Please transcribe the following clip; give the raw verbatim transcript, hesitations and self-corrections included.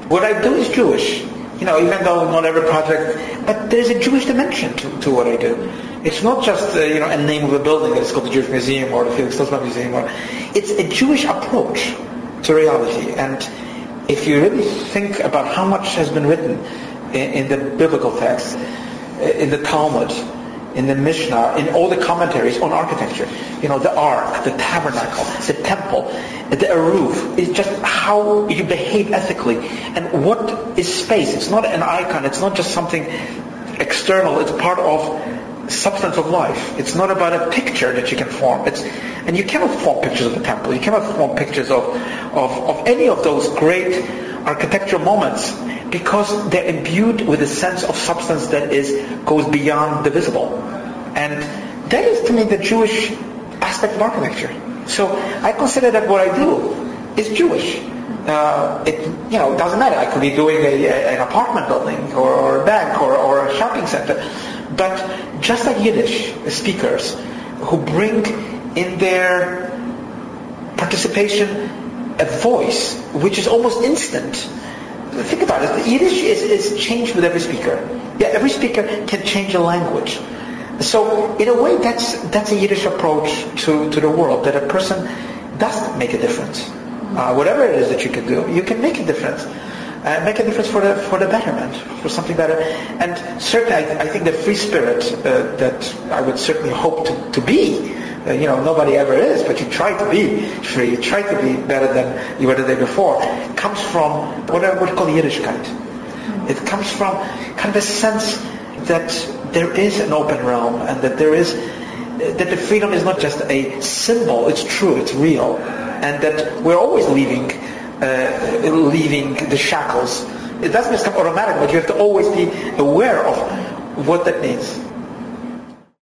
What I do is Jewish. You know, even though not every project, but there's a Jewish dimension to, to what I do. It's not just, uh, you know, a name of a building that's called the Jewish Museum or the Felix Tosma Museum. Or, it's a Jewish approach to reality. And if you really think about how much has been written in, in the biblical text, in the Talmud, in the Mishnah, in all the commentaries on architecture, you know, the Ark, the Tabernacle, the Temple, the Eruv, it's just how you behave ethically. And what is space? It's not an icon, it's not just something external, it's part of substance of life. It's not about a picture that you can form. It's, and you cannot form pictures of the temple, you cannot form pictures of, of, of any of those great architectural moments, because they're imbued with a sense of substance that is goes beyond the visible. And that is, to me, the Jewish aspect of architecture. So I consider that what I do is Jewish. Uh, it you know it doesn't matter. I could be doing a, a, an apartment building or, or a bank or, or a shopping center. But just like Yiddish speakers who bring in their participation a voice which is almost instant. Think about it. Yiddish is, is changed with every speaker. Yeah, every speaker can change a language. So in a way, that's that's a Yiddish approach to, to the world, that a person does make a difference. Uh, whatever it is that you can do, you can make a difference. Uh, make a difference for the for the betterment, for something better. And certainly, I, I think the free spirit uh, that I would certainly hope to, to be, uh, you know, nobody ever is, but you try to be free, you try to be better than you were the day before, comes from what I would call Yiddishkeit. It comes from kind of a sense that there is an open realm, and that there is, that the freedom is not just a symbol, it's true, it's real, and that we're always leaving uh, leaving the shackles. It doesn't just come automatic, but you have to always be aware of what that means.